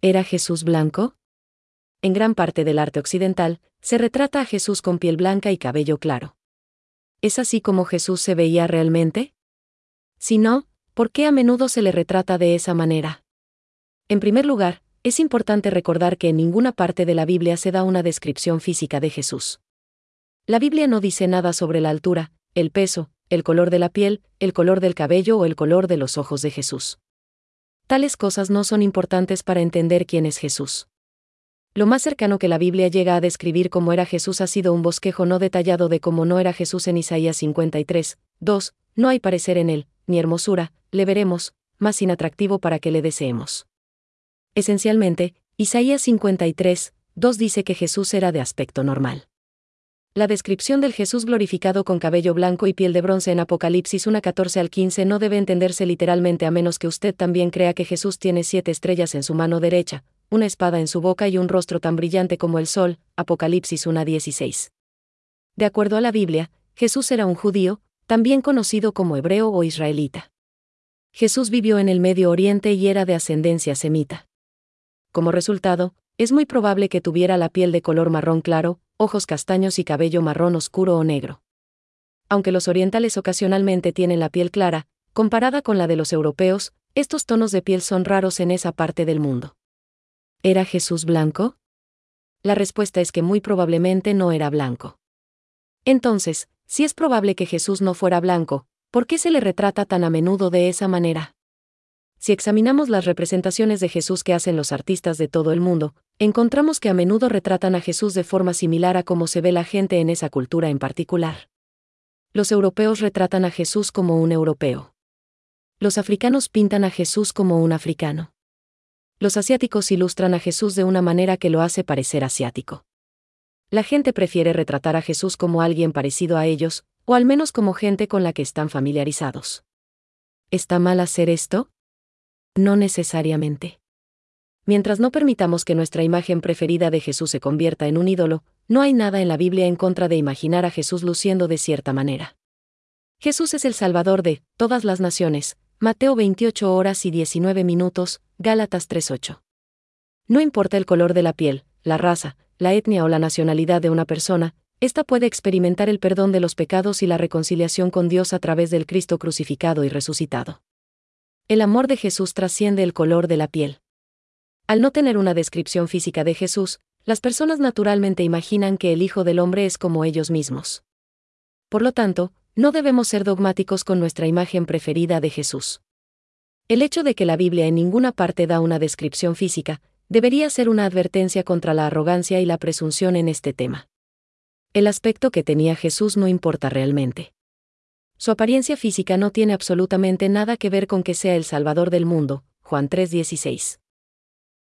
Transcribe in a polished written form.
¿Era Jesús blanco? En gran parte del arte occidental, se retrata a Jesús con piel blanca y cabello claro. ¿Es así como Jesús se veía realmente? Si no, ¿por qué a menudo se le retrata de esa manera? En primer lugar, es importante recordar que en ninguna parte de la Biblia se da una descripción física de Jesús. La Biblia no dice nada sobre la altura, el peso, el color de la piel, el color del cabello o el color de los ojos de Jesús. Tales cosas no son importantes para entender quién es Jesús. Lo más cercano que la Biblia llega a describir cómo era Jesús ha sido un bosquejo no detallado de cómo no era Jesús en Isaías 53, 2, no hay parecer en él, ni hermosura, le veremos, más inatractivo para que le deseemos. Esencialmente, Isaías 53, 2 dice que Jesús era de aspecto normal. La descripción del Jesús glorificado con cabello blanco y piel de bronce en Apocalipsis 1:14 al 15 no debe entenderse literalmente a menos que usted también crea que Jesús tiene 7 estrellas en su mano derecha, una espada en su boca y un rostro tan brillante como el sol, Apocalipsis 1:16. De acuerdo a la Biblia, Jesús era un judío, también conocido como hebreo o israelita. Jesús vivió en el Medio Oriente y era de ascendencia semita. Como resultado, es muy probable que tuviera la piel de color marrón claro, ojos castaños y cabello marrón oscuro o negro. Aunque los orientales ocasionalmente tienen la piel clara, comparada con la de los europeos, estos tonos de piel son raros en esa parte del mundo. ¿Era Jesús blanco? La respuesta es que muy probablemente no era blanco. Entonces, si es probable que Jesús no fuera blanco, ¿por qué se le retrata tan a menudo de esa manera? Si examinamos las representaciones de Jesús que hacen los artistas de todo el mundo, encontramos que a menudo retratan a Jesús de forma similar a cómo se ve la gente en esa cultura en particular. Los europeos retratan a Jesús como un europeo. Los africanos pintan a Jesús como un africano. Los asiáticos ilustran a Jesús de una manera que lo hace parecer asiático. La gente prefiere retratar a Jesús como alguien parecido a ellos, o al menos como gente con la que están familiarizados. ¿Está mal hacer esto? No necesariamente. Mientras no permitamos que nuestra imagen preferida de Jesús se convierta en un ídolo, no hay nada en la Biblia en contra de imaginar a Jesús luciendo de cierta manera. Jesús es el Salvador de todas las naciones, Mateo 28:19, Gálatas 3:8. No importa el color de la piel, la raza, la etnia o la nacionalidad de una persona, ésta puede experimentar el perdón de los pecados y la reconciliación con Dios a través del Cristo crucificado y resucitado. El amor de Jesús trasciende el color de la piel. Al no tener una descripción física de Jesús, las personas naturalmente imaginan que el Hijo del Hombre es como ellos mismos. Por lo tanto, no debemos ser dogmáticos con nuestra imagen preferida de Jesús. El hecho de que la Biblia en ninguna parte da una descripción física, debería ser una advertencia contra la arrogancia y la presunción en este tema. El aspecto que tenía Jesús no importa realmente. Su apariencia física no tiene absolutamente nada que ver con que sea el Salvador del mundo, Juan 3:16.